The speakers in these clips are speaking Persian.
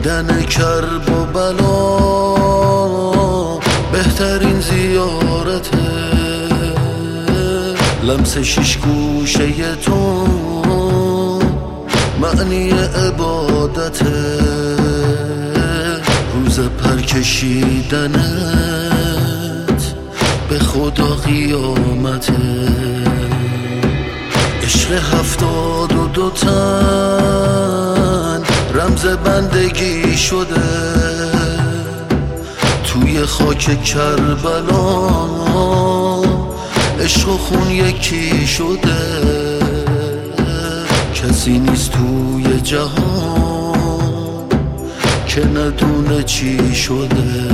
دیدن کرب و بلا بهترین زیارته، لمس شیش گوشه تو معنی عبادته، روز پرکشیدنت به خدا قیامته. عشق 72 تن رمز بندگی شده، توی خاک کربلا عشق و خون یکی شده. کسی نیست توی جهان که ندونه چی شده.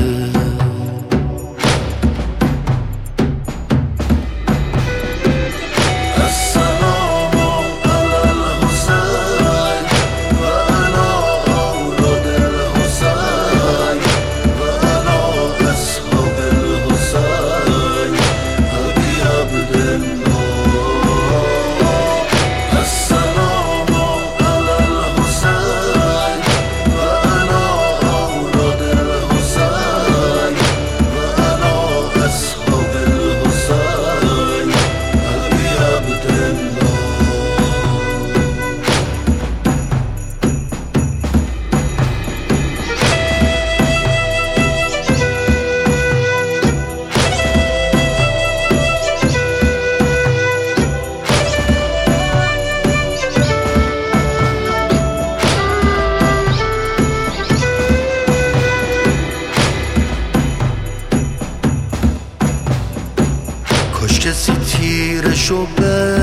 کاش کسی تیرشو به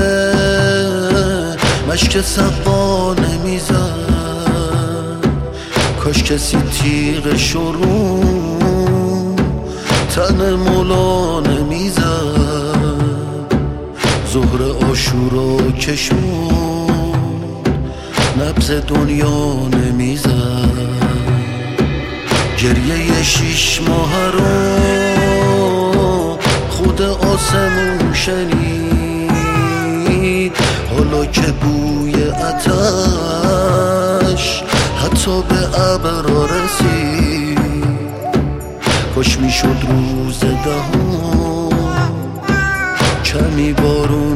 مشک صفا نمیزد، کاش کسی تیغشو رو تن مولا نمیزد. ظهر عاشورا کشون نبض دنیا نمیزد. گریه 6 ماه رو خود آسمون شنید، حالا که بوی آتش حتی به ابرا رسید. کاش میشد روز 10 کمی بارون